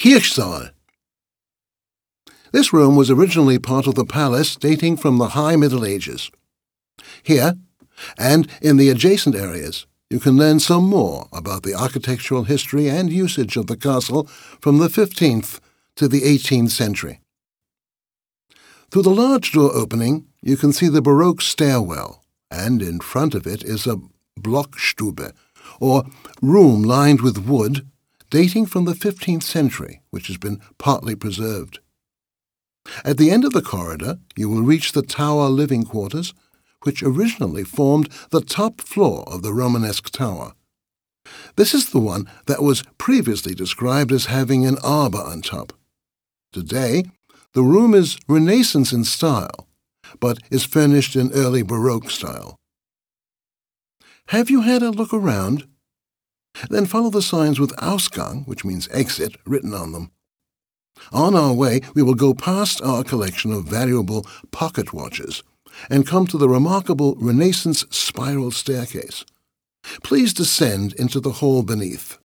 Kirchsaal. This room was originally part of the palace dating from the High Middle Ages. Here, and in the adjacent areas, you can learn some more about the architectural history and usage of the castle from the 15th to the 18th century. Through the large door opening, you can see the Baroque stairwell, and in front of it is a Blockstube, or room lined with wood, dating from the 15th century, which has been partly preserved. At the end of the corridor, you will reach the tower living quarters, which originally formed the top floor of the Romanesque tower. This is the one that was previously described as having an arbor on top. Today, the room is Renaissance in style, but is furnished in early Baroque style. Have you had a look around? Then follow the signs with Ausgang, which means exit, written on them. On our way, we will go past our collection of valuable pocket watches and come to the remarkable Renaissance spiral staircase. Please descend into the hall beneath.